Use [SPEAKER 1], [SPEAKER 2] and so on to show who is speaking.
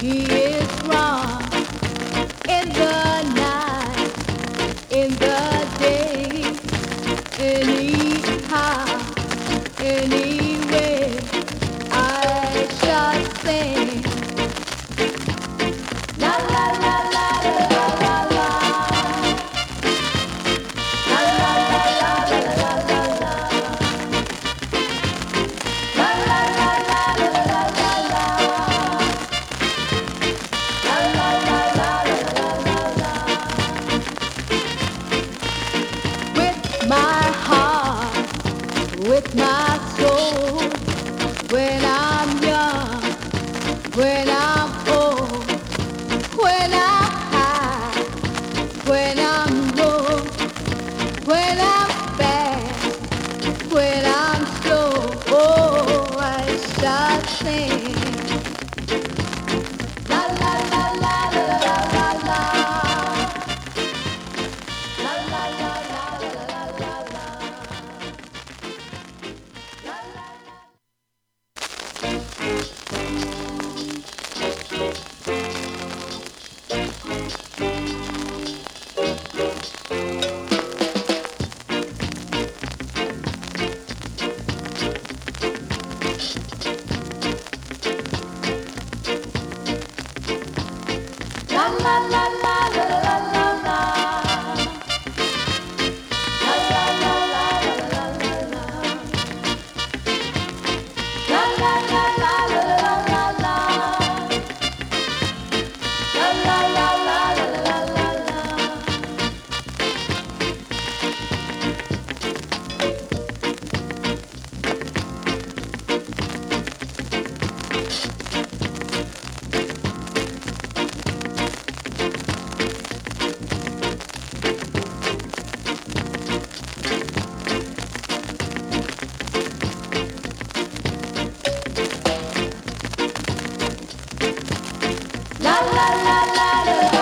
[SPEAKER 1] He is wrong in the night, in the day, anyhow, anyway. I shall sing. La la la la la la la. La la la la la la la la. La la la la la la la la. La la la la la la la. With my heart, with my soul, when I'm young, when I'm old, when I'm high, when I'm low, when I'm fast, when I'm slow, oh, I shall sing. La la la la la la la la. La la la la la la la la. La la la. La la la la la la la la. La la la la la la la la. La la la la la la la la. La la la la la la la la. La la la la la.